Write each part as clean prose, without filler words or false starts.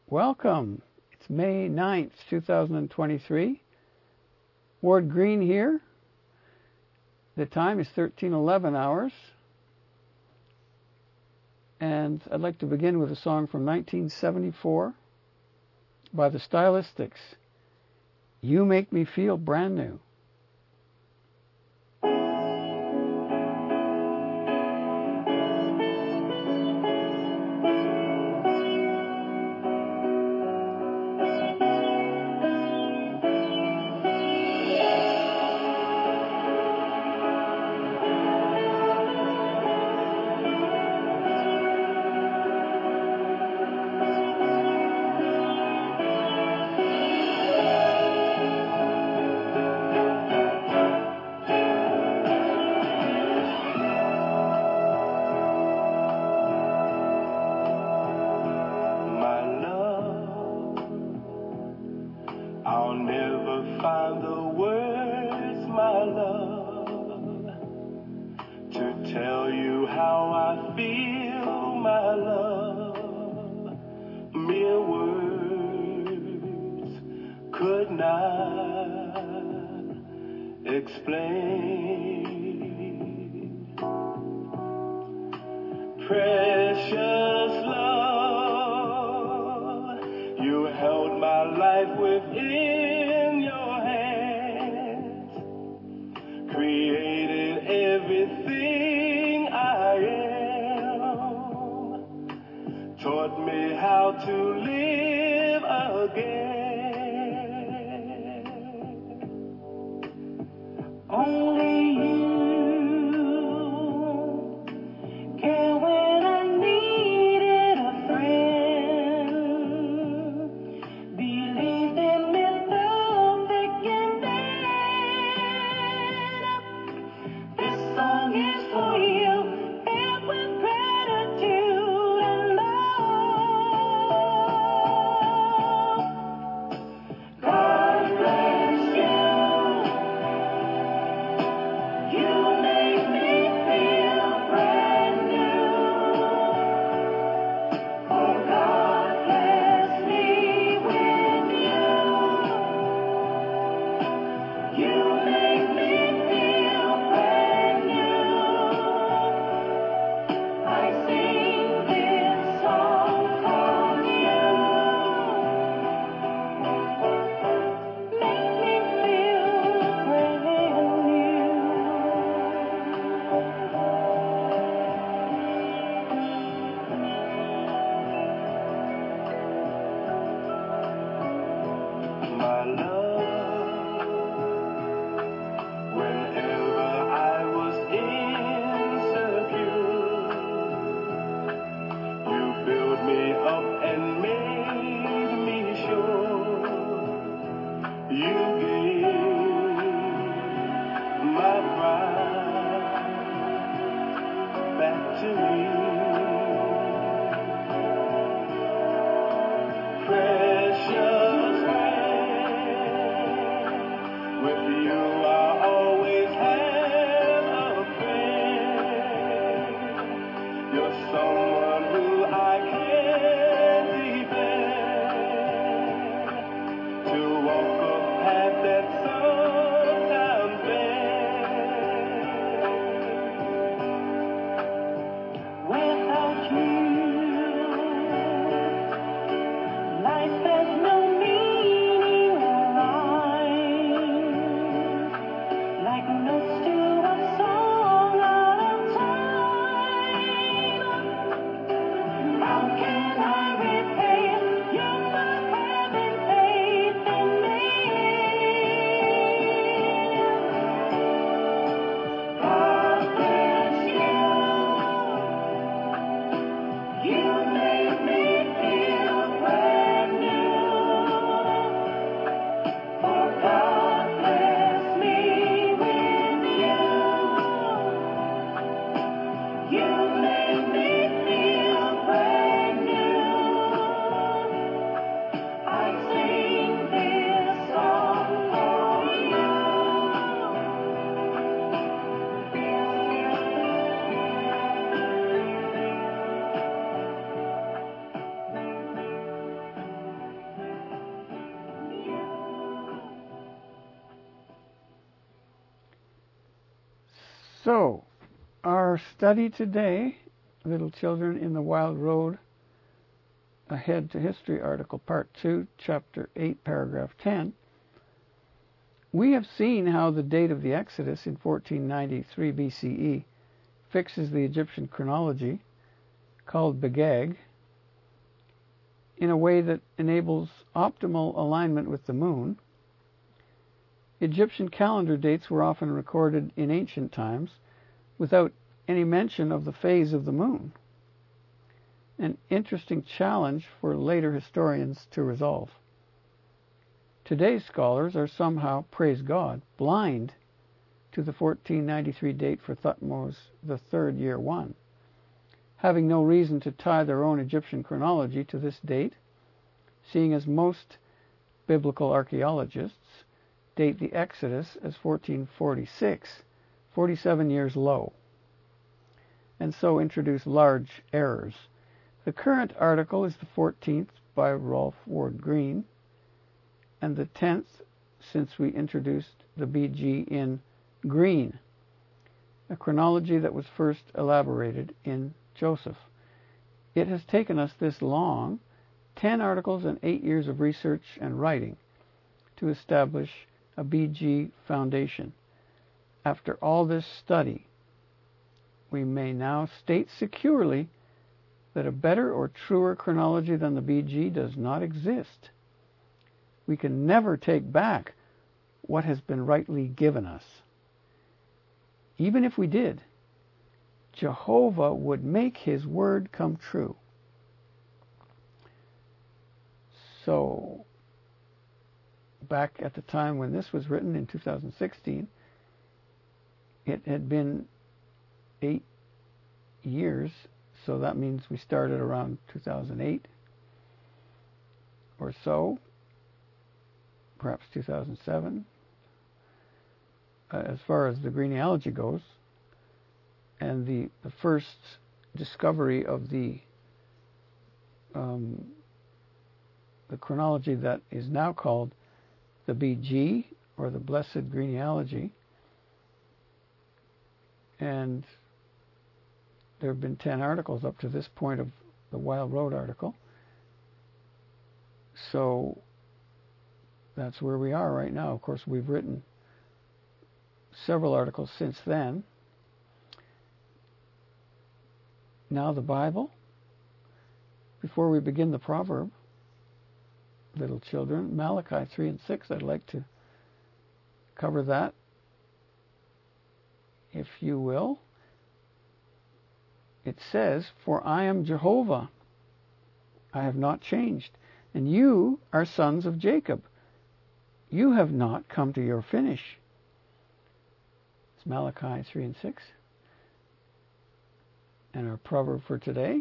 Welcome. It's May 9th, 2023. Ward Green here. The time is 13:11 hours. And I'd like to begin with a song from 1974 by the Stylistics. You Make Me Feel Brand New. I'll never find the words, my love, to tell you how I feel, my love. Mere words could not explain. Precious love, you held my life within your hands, created everything I am, taught me how to live again. Only you care when I needed a friend. Believed in me through thick and thin. This song is for you, filled with gratitude and love. God bless you. So, our study today, Little Children in the Wild Road, Ahead to History article, part 2, chapter 8, paragraph 10. We have seen how the date of the Exodus in 1493 BCE fixes the Egyptian chronology, called Begag, in a way that enables optimal alignment with the moon. Egyptian calendar dates were often recorded in ancient times without any mention of the phase of the moon. An interesting challenge for later historians to resolve. Today's scholars are somehow, praise God, blind to the 1493 date for Thutmose III, year 1, having no reason to tie their own Egyptian chronology to this date, seeing as most biblical archaeologists date the Exodus as 1446, 47 years low, and so introduce large errors. The current article is the 14th by Rolf Ward Green, and the 10th since we introduced the BG in Green, a chronology that was first elaborated in Joseph. It has taken us this long, 10 articles and 8 years of research and writing, to establish a BG foundation. After all this study, we may now state securely that a better or truer chronology than the BG does not exist. We can never take back what has been rightly given us. Even if we did, Jehovah would make his word come true. So, back at the time when this was written in 2016, it had been 8 years, so that means we started around 2008 or so, perhaps 2007, as far as the genealogy goes, and the first discovery of the chronology that is now called the BG, or the Blessed Genealogy. And there have been 10 articles up to this point of the Wild Road article. So that's where we are right now. Of course, we've written several articles since then. Now the Bible. Before we begin the proverb, little children, Malachi 3 and 6, I'd like to cover that, if you will. It says, "For I am Jehovah, I have not changed, and you are sons of Jacob. You have not come to your finish." It's Malachi 3 and 6. And our proverb for today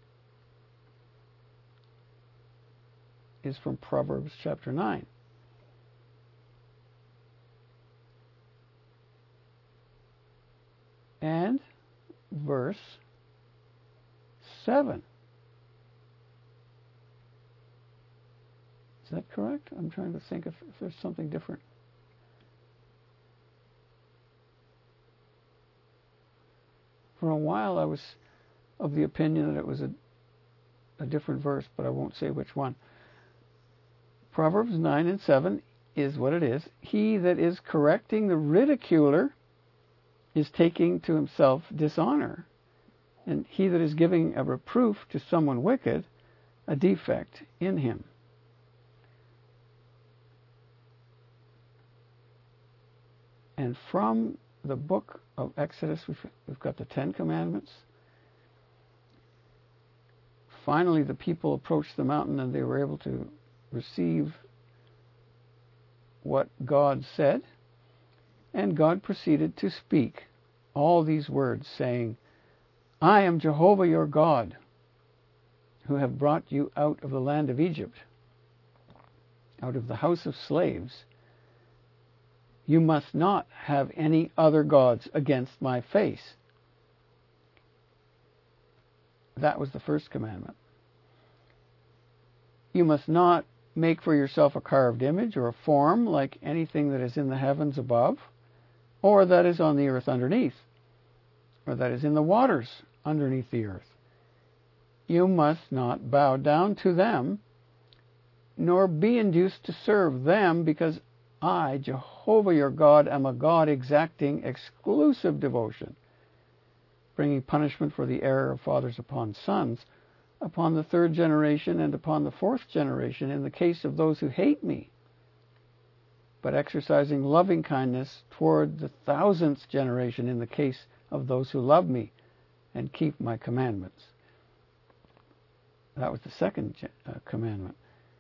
is from Proverbs chapter 9. And verse 7. Is that correct? I'm trying to think if there's something different. For a while I was of the opinion that it was a different verse, but I won't say which one. Proverbs 9 and 7 is what it is. "He that is correcting the ridiculer is taking to himself dishonor, and he that is giving a reproof to someone wicked, a defect in him." And from the book of Exodus, we've got the 10 Commandments. Finally, the people approached the mountain and they were able to receive what God said. And God proceeded to speak all these words, saying, "I am Jehovah your God, who have brought you out of the land of Egypt, out of the house of slaves. You must not have any other gods against my face." That was the first commandment. "You must not make for yourself a carved image or a form like anything that is in the heavens above, or that is on the earth underneath, or that is in the waters underneath the earth. You must not bow down to them, nor be induced to serve them, because I, Jehovah your God, am a God exacting exclusive devotion, bringing punishment for the error of fathers upon sons, upon the third generation and upon the fourth generation in the case of those who hate me, but exercising loving kindness toward the thousandth generation in the case of those who love me and keep my commandments. That was the second commandment.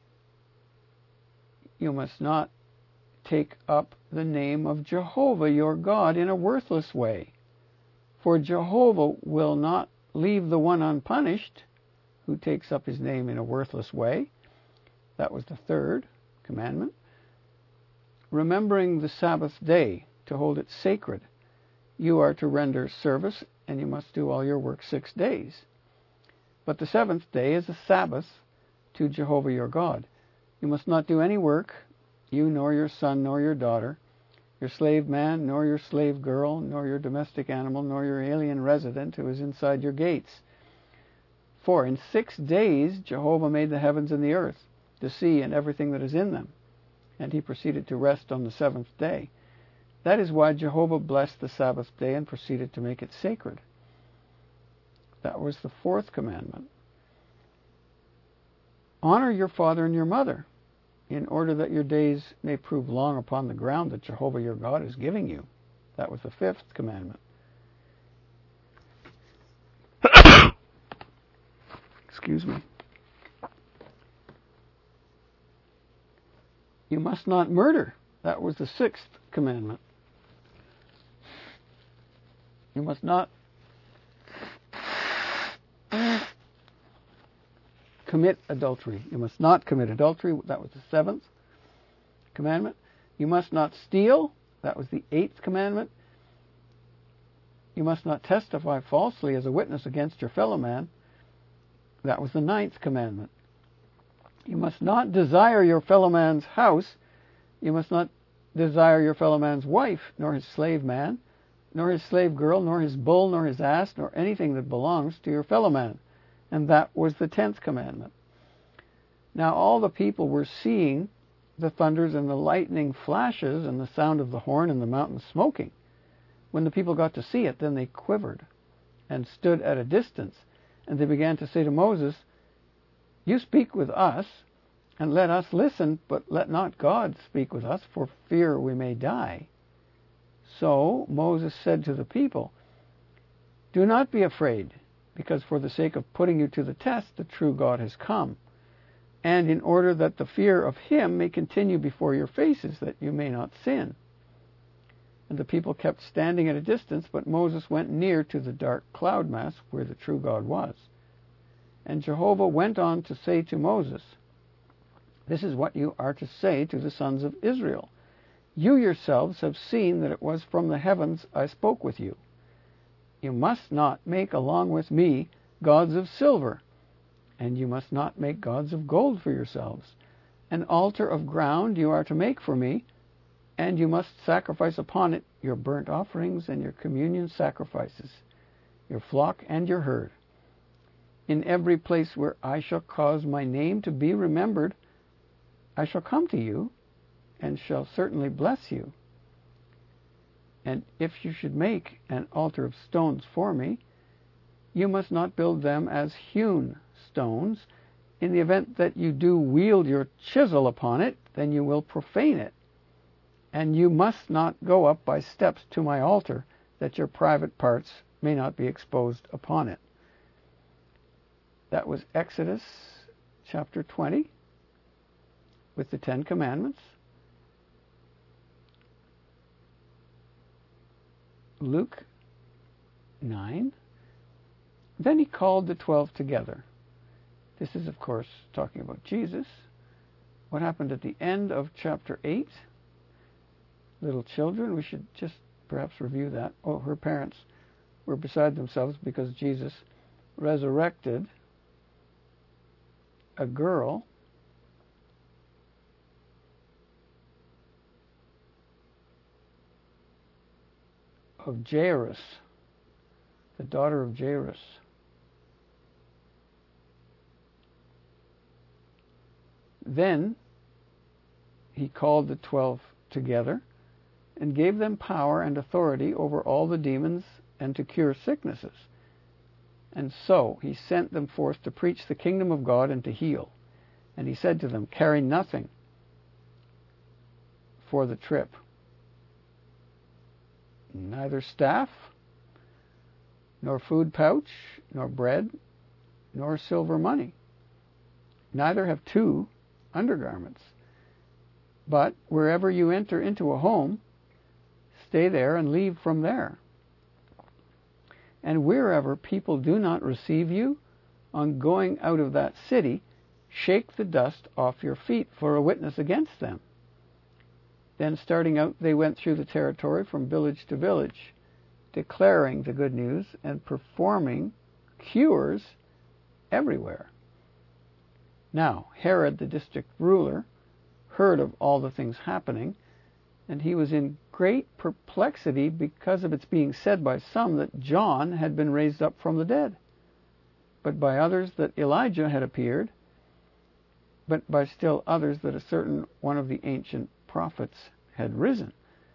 You must not take up the name of Jehovah your God in a worthless way, for Jehovah will not leave the one unpunished who takes up his name in a worthless way. That was the third commandment. Remembering the Sabbath day to hold it sacred, you are to render service, and you must do all your work 6 days. But the seventh day is a Sabbath to Jehovah your God. You must not do any work, you nor your son nor your daughter, your slave man nor your slave girl, nor your domestic animal, nor your alien resident who is inside your gates. For in 6 days Jehovah made the heavens and the earth, the sea and everything that is in them, and he proceeded to rest on the seventh day. That is why Jehovah blessed the Sabbath day and proceeded to make it sacred. That was the fourth commandment. Honor your father and your mother, in order that your days may prove long upon the ground that Jehovah your God is giving you. That was the fifth commandment. Excuse me. You must not murder. That was the sixth commandment. You must not commit adultery. You must not commit adultery. That was the seventh commandment. You must not steal. That was the eighth commandment. You must not testify falsely as a witness against your fellow man. That was the ninth commandment. You must not desire your fellow man's house. You must not desire your fellow man's wife, nor his slave man, nor his slave girl, nor his bull, nor his ass, nor anything that belongs to your fellow man. And that was the 10th commandment. Now all the people were seeing the thunders and the lightning flashes and the sound of the horn and the mountain smoking. When the people got to see it, then they quivered and stood at a distance. And they began to say to Moses, "You speak with us, and let us listen, but let not God speak with us, for fear we may die." So Moses said to the people, "Do not be afraid, because for the sake of putting you to the test, the true God has come, and in order that the fear of him may continue before your faces, that you may not sin." And the people kept standing at a distance, but Moses went near to the dark cloud mass where the true God was. And Jehovah went on to say to Moses, "This is what you are to say to the sons of Israel. You yourselves have seen that it was from the heavens I spoke with you. You must not make along with me gods of silver, and you must not make gods of gold for yourselves. An altar of ground you are to make for me, and you must sacrifice upon it your burnt offerings and your communion sacrifices, your flock and your herd. In every place where I shall cause my name to be remembered, I shall come to you, and shall certainly bless you. And if you should make an altar of stones for me, you must not build them as hewn stones. In the event that you do wield your chisel upon it, then you will profane it. And you must not go up by steps to my altar, that your private parts may not be exposed upon it." That was Exodus chapter 20 with the 10 Commandments. Luke 9. Then he called the 12 together. This is, of course, talking about Jesus. What happened at the end of chapter 8? Little children, we should just perhaps review that. Oh, her parents were beside themselves because Jesus resurrected a girl of Jairus. the daughter of Jairus. Then he called the 12 together and gave them power and authority over all the demons and to cure sicknesses. And so he sent them forth to preach the kingdom of God and to heal. And he said to them, "Carry nothing for the trip, neither staff, nor food pouch, nor bread, nor silver money. Neither have 2 undergarments. But wherever you enter into a home, stay there and leave from there. And wherever people do not receive you, on going out of that city, shake the dust off your feet for a witness against them." Then starting out, they went through the territory from village to village, declaring the good news and performing cures everywhere. Now Herod, the district ruler, heard of all the things happening, and he was in great perplexity because of its being said by some that John had been raised up from the dead, but by others that Elijah had appeared, but by still others that a certain one of the ancient prophets had risen.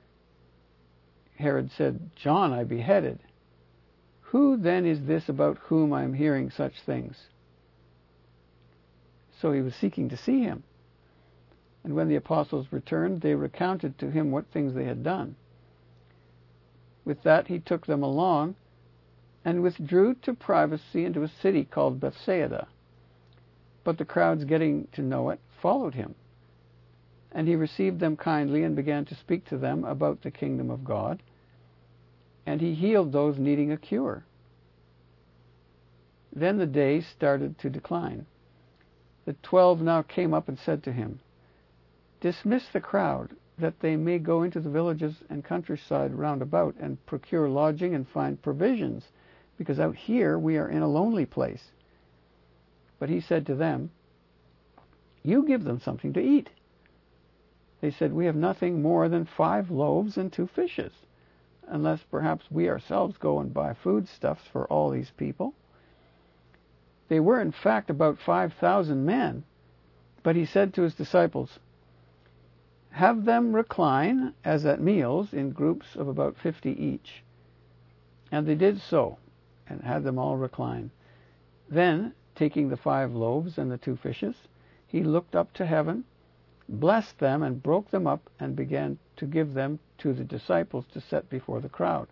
Herod said, "John I beheaded. Who then is this about whom I am hearing such things?" So he was seeking to see him. And when the apostles returned, they recounted to him what things they had done. With that he took them along and withdrew to privacy into a city called Bethsaida. But the crowds, getting to know it, followed him. And he received them kindly and began to speak to them about the kingdom of God. And he healed those needing a cure. Then the day started to decline. The 12 now came up and said to him, "Dismiss the crowd, that they may go into the villages and countryside round about and procure lodging and find provisions, because out here we are in a lonely place." But he said to them, "You give them something to eat." They said, "We have nothing more than 5 loaves and 2 fishes, unless perhaps we ourselves go and buy foodstuffs for all these people." They were in fact about 5,000 men. But he said to his disciples, "Have them recline, as at meals, in groups of about 50 each." And they did so, and had them all recline. Then, taking the 5 loaves and the 2 fishes, he looked up to heaven, blessed them, and broke them up, and began to give them to the disciples to set before the crowd.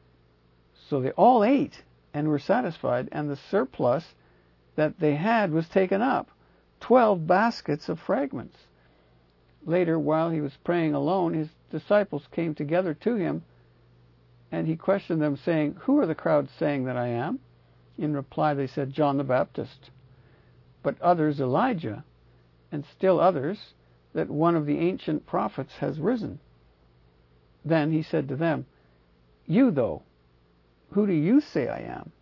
So they all ate and were satisfied, and the surplus that they had was taken up, 12 baskets of fragments. Later, while he was praying alone, his disciples came together to him, and he questioned them, saying, "Who are the crowds saying that I am?" In reply they said, "John the Baptist, but others Elijah, and still others that one of the ancient prophets has risen." Then he said to them, "You, though, who do you say I am?"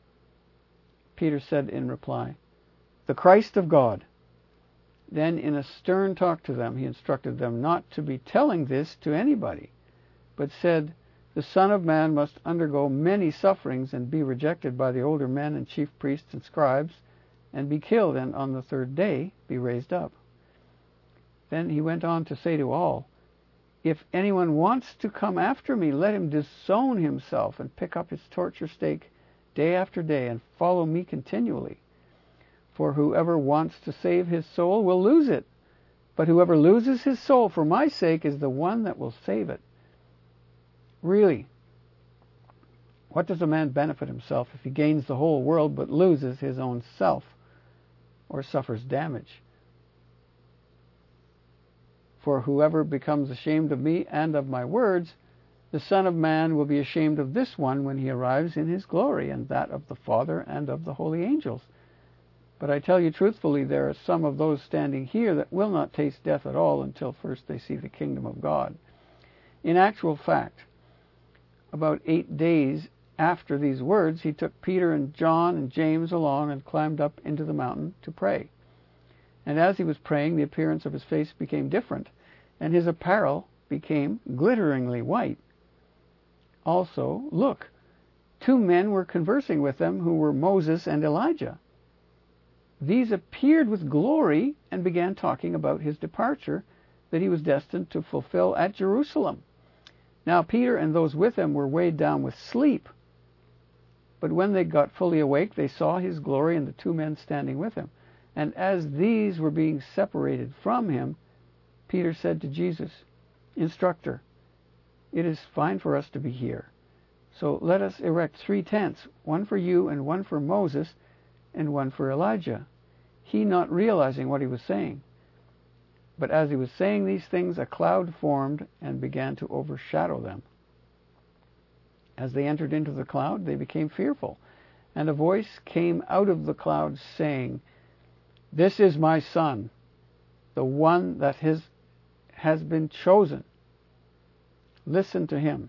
Peter said in reply, "The Christ of God." Then in a stern talk to them, he instructed them not to be telling this to anybody, but said, "The Son of Man must undergo many sufferings and be rejected by the older men and chief priests and scribes, and be killed, and on the 3rd day be raised up." Then he went on to say to all, "If anyone wants to come after me, let him disown himself and pick up his torture stake day after day and follow me continually. For whoever wants to save his soul will lose it, but whoever loses his soul for my sake is the one that will save it." Really, what does a man benefit himself if he gains the whole world but loses his own self or suffers damage? For whoever becomes ashamed of me and of my words, the Son of Man will be ashamed of this one when he arrives in his glory, and that of the Father and of the holy angels. But I tell you truthfully, there are some of those standing here that will not taste death at all until first they see the kingdom of God. In actual fact, about 8 days after these words, he took Peter and John and James along and climbed up into the mountain to pray. And as he was praying, the appearance of his face became different, and his apparel became glitteringly white. Also, look, 2 men were conversing with them, who were Moses and Elijah. These appeared with glory and began talking about his departure that he was destined to fulfill at Jerusalem. Now Peter and those with him were weighed down with sleep. But when they got fully awake, they saw his glory and the 2 men standing with him. And as these were being separated from him, Peter said to Jesus, "Instructor, it is fine for us to be here. So let us erect 3 tents, one for you and one for Moses and one for Elijah," he not realizing what he was saying. But as he was saying these things, a cloud formed and began to overshadow them. As they entered into the cloud, they became fearful, and a voice came out of the cloud saying, "This is my Son, the one that has been chosen. Listen to him."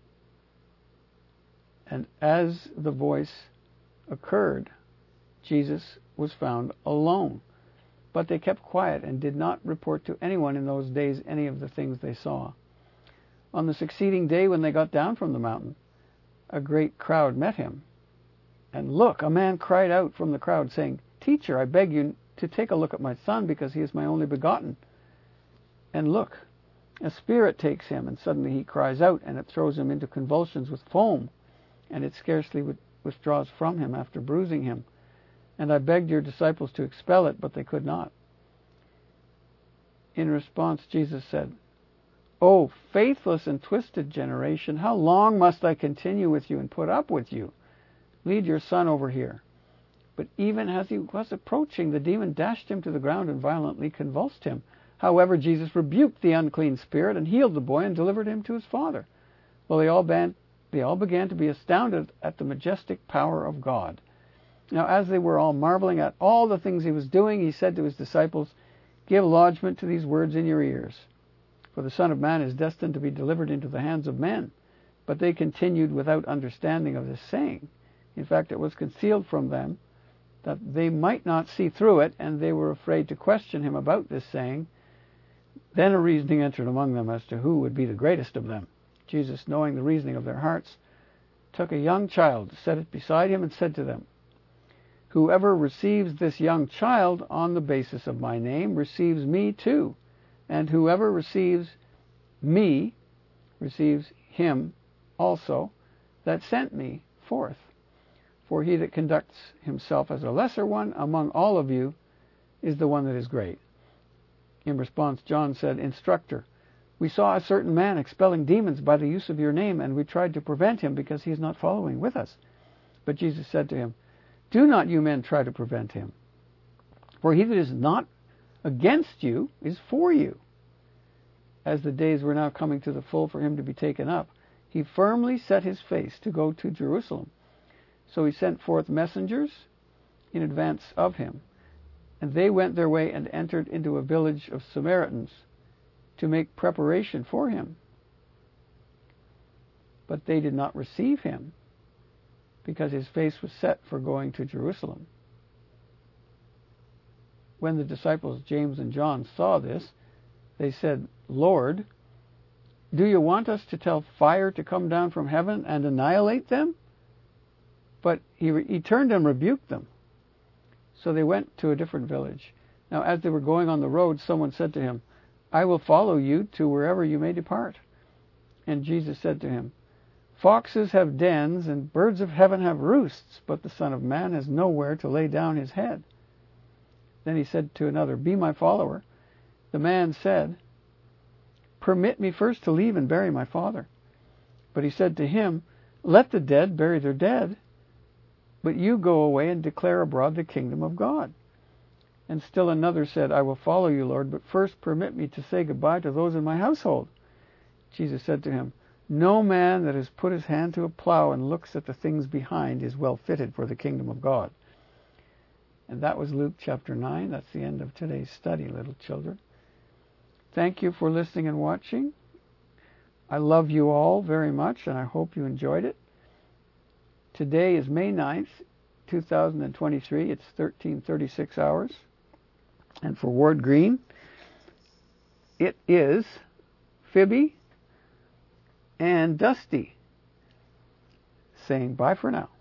And as the voice occurred, Jesus was found alone. But they kept quiet and did not report to anyone in those days any of the things they saw. On the succeeding day, when they got down from the mountain, a great crowd met him. And look, a man cried out from the crowd, saying, "Teacher, I beg you to take a look at my son, because he is my only begotten. And look, a spirit takes him, and suddenly he cries out, and it throws him into convulsions with foam, and it scarcely withdraws from him after bruising him. And I begged your disciples to expel it, but they could not." In response, Jesus said, "O faithless and twisted generation, how long must I continue with you and put up with you? Lead your son over here." But even as he was approaching, the demon dashed him to the ground and violently convulsed him. However, Jesus rebuked the unclean spirit and healed the boy and delivered him to his father. Well, they all began to be astounded at the majestic power of God. Now, as they were all marveling at all the things he was doing, he said to his disciples, "Give lodgment to these words in your ears. For the Son of Man is destined to be delivered into the hands of men." But they continued without understanding of this saying. In fact, it was concealed from them, that they might not see through it, and they were afraid to question him about this saying. Then a reasoning entered among them as to who would be the greatest of them. Jesus, knowing the reasoning of their hearts, took a young child, set it beside him, and said to them, "Whoever receives this young child on the basis of my name receives me too, and whoever receives me receives him also that sent me forth. For he that conducts himself as a lesser one among all of you is the one that is great." In response, John said, "Instructor, we saw a certain man expelling demons by the use of your name, and we tried to prevent him because he is not following with us." But Jesus said to him, "Do not you men try to prevent him. For he that is not against you is for you." As the days were now coming to the full for him to be taken up, he firmly set his face to go to Jerusalem. So he sent forth messengers in advance of him, and they went their way and entered into a village of Samaritans to make preparation for him. But they did not receive him, because his face was set for going to Jerusalem. When the disciples James and John saw this, they said, "Lord, do you want us to tell fire to come down from heaven and annihilate them?" But he turned and rebuked them. So they went to a different village. Now as they were going on the road, someone said to him, "I will follow you to wherever you may depart." And Jesus said to him, "Foxes have dens, and birds of heaven have roosts, but the Son of Man has nowhere to lay down his head." Then he said to another, "Be my follower." The man said, "Permit me first to leave and bury my father." But he said to him, "Let the dead bury their dead, but you go away and declare abroad the kingdom of God." And still another said, "I will follow you, Lord, but first permit me to say goodbye to those in my household." Jesus said to him, "No man that has put his hand to a plow and looks at the things behind is well fitted for the kingdom of God." And that was Luke chapter 9. That's the end of today's study, little children. Thank you for listening and watching. I love you all very much, and I hope you enjoyed it. Today is May 9th, 2023. It's 13:36 hours. And for Ward Green, it is Phoebe and Dusty. saying bye for now.